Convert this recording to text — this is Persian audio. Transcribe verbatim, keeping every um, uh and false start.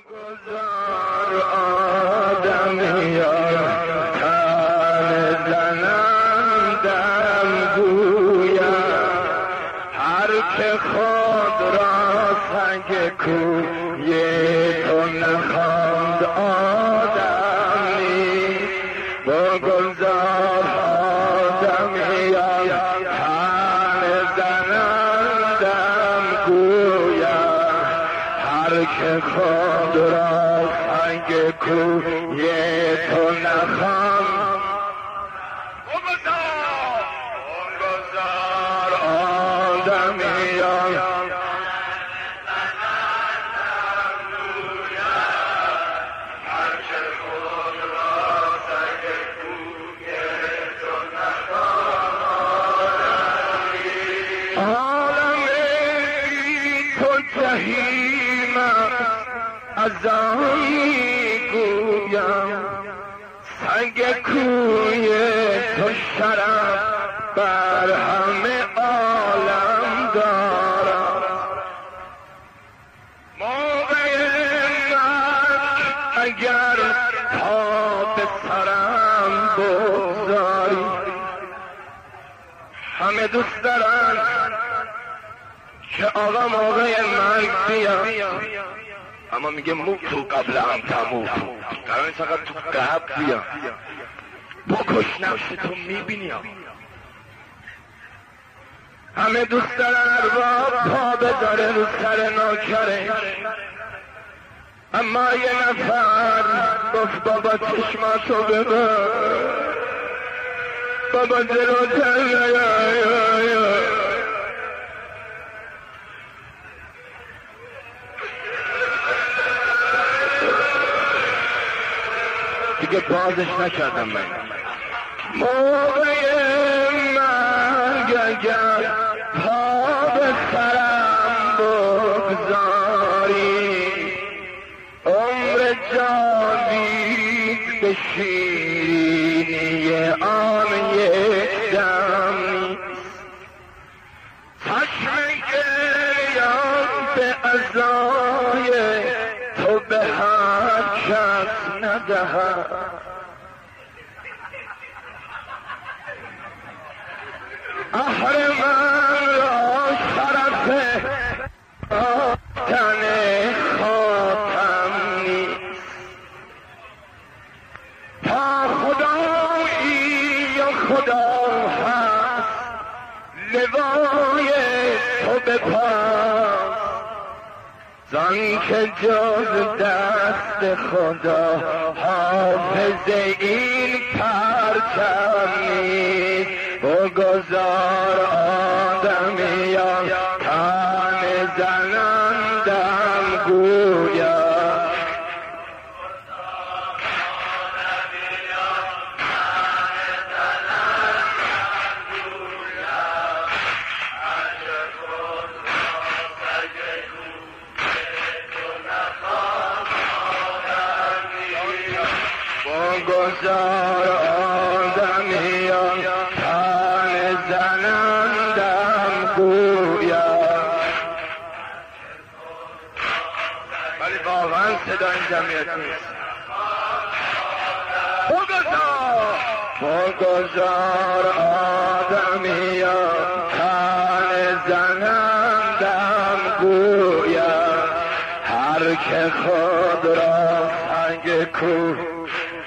گذار آدمیان تن زنندم گویم هر که خود را سنگ کوی تو نخواند آدم نیست. بگذار آدمیان تن زنندم گویم هر که خود را سنگ کوی تو نخواند. بگذار آدمیان از آن میگویم سنگ کوی تو شرف بر همه عالم دارم. موقع مرگ اگر پا به سرم بگذاری همه دوست دارن که آقا موقع مرگ بیام، اما میگه موتو قبل ان تموتو، قرار فقط تو قبل بیام بکش نفستو. میبینی همه دوست دارن ارباب پا بذاره رو سر ناکرش، اما یه نفر گفت بابا چشماتو ببر، بابا جلوتر نیا. دیگه بازش نکردم من. موقع مرگ اگر پا به سرم بگذاری عمر جاوید به شیرینی آن یک دم چشم گریان به عزای تو به هر کس ندهد. اهر من را شرف آتن خاتم نیست، تا خدایی و خدا هست لوای تو بپاس، زن که جز دست خدا حافظ این پرچم نیست. بگذار آدمیان تن زنندم گویم بگذار آدمیان تن زنندم گویم. ولی واقعا صدا این جمعیت نیست. بگذار بگذار آدمیان تن زنندم گویم هر که خود را سنگ کوه